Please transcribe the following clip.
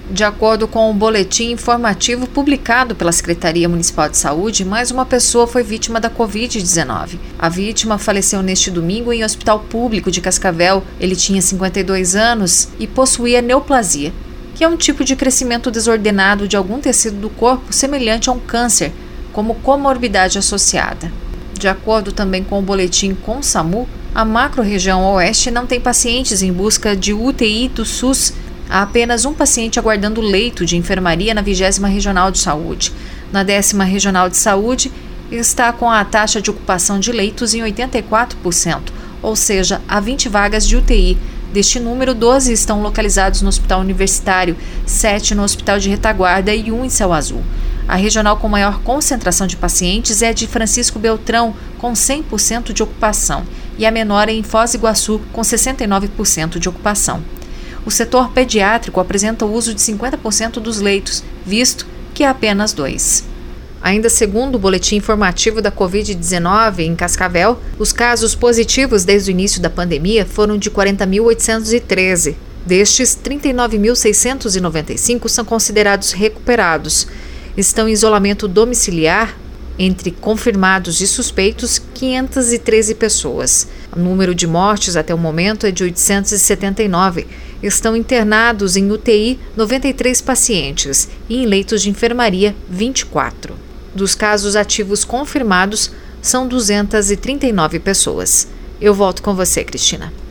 De acordo com o boletim informativo publicado pela Secretaria Municipal de Saúde, mais uma pessoa foi vítima da Covid-19. A vítima faleceu neste domingo em hospital público de Cascavel. Ele tinha 52 anos e possuía neoplasia, que é um tipo de crescimento desordenado de algum tecido do corpo semelhante a um câncer, como comorbidade associada. De acordo também com o boletim com o SAMU, a macro-região oeste não tem pacientes em busca de UTI do SUS. Há apenas um paciente aguardando leito de enfermaria na 20ª Regional de Saúde. Na 10ª Regional de Saúde, está com a taxa de ocupação de leitos em 84%, ou seja, há 20 vagas de UTI. Deste número, 12 estão localizados no Hospital Universitário, 7 no Hospital de Retaguarda e 1 em Céu Azul. A regional com maior concentração de pacientes é de Francisco Beltrão, com 100% de ocupação, e a menor é em Foz do Iguaçu, com 69% de ocupação. O setor pediátrico apresenta o uso de 50% dos leitos, visto que há apenas 2. Ainda segundo o boletim informativo da Covid-19 em Cascavel, os casos positivos desde o início da pandemia foram de 40.813. Destes, 39.695 são considerados recuperados. Estão em isolamento domiciliar, entre confirmados e suspeitos, 513 pessoas. O número de mortes até o momento é de 879. Estão internados em UTI 93 pacientes e em leitos de enfermaria 24. Dos casos ativos confirmados, são 239 pessoas. Eu volto com você, Cristina.